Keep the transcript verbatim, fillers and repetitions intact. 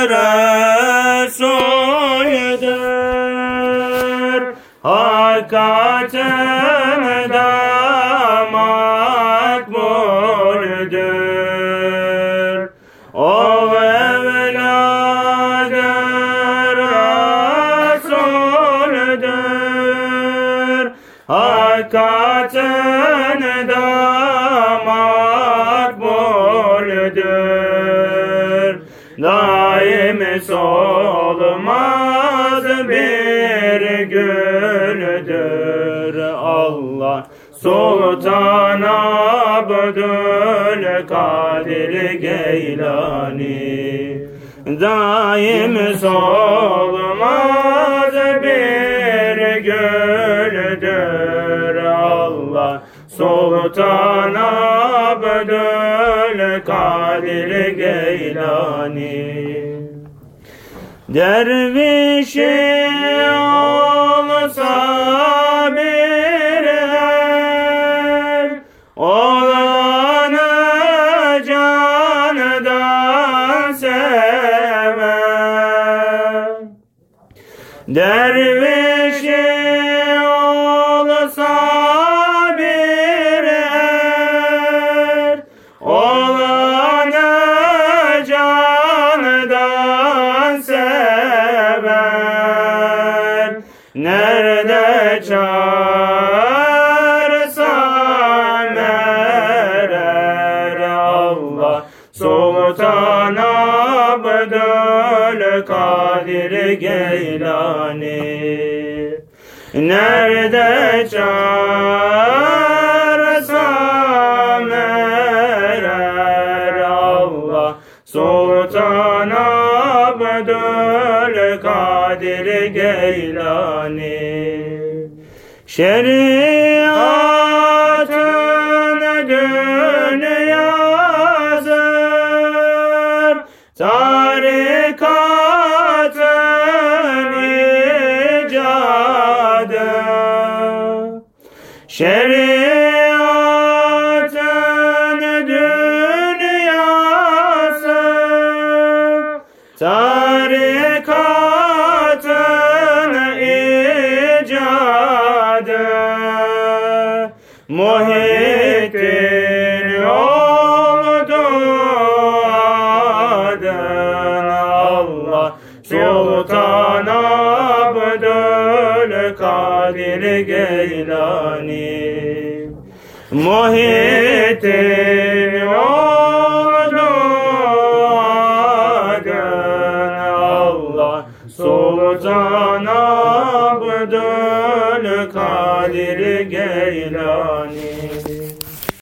Resul'dür. Hakikaten de makbuldür. O evladı Resul'dür. Hakikaten de makbuldür. Daim solmaz bir güldür. Allah Sultan Abdülkadir Geylani. Daim solmaz bir güldür. Allah Sultan Abdülkadir Geylani. Dervişi olsa bir er, olanı candan sever. Dervişi olsa bir er, olanı candan sever. Nerede çağırsam erer. Allah Sultan Abdülkadir Geylani. Nerede çağırsam erer. Allah Sultan Abdülkadir Geylani. Şeriatın dünyasıdır, tarikatın icadı. Şeriatın dünyası, tarikatın icadı. Muhittin oldu adın. Allah Sultan Abdülkadir Geylani. Muhittin oldu adın. Allah Sultan Abdülkadir Geylani.